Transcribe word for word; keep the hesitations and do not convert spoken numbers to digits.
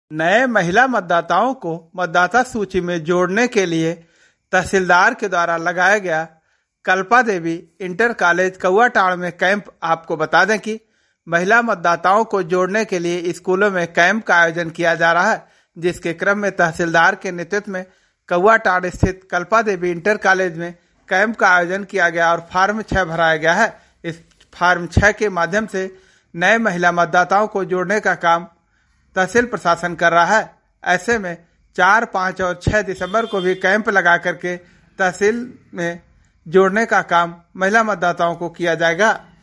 नए महिला मतदाताओं को मतदाता सूची में जोड़ने के लिए तहसीलदार के द्वारा लगाया गया कल्पा देवी इंटर कॉलेज कौआटाड़ में कैंप। आपको बता दें कि महिला मतदाताओं को जोड़ने के लिए स्कूलों में कैंप का आयोजन किया जा रहा है, जिसके क्रम में तहसीलदार के नेतृत्व में कौआटाड़ स्थित कल्पा देवी इंटर कॉलेज में कैंप का आयोजन किया गया और फार्म छह भराया गया है। इस फार्म छह के माध्यम से नए महिला मतदाताओं को जोड़ने का काम तहसील प्रशासन कर रहा है। ऐसे में चार, पाँच और छह दिसंबर को भी कैंप लगा करके तहसील में जोड़ने का काम महिला मतदाताओं को किया जाएगा।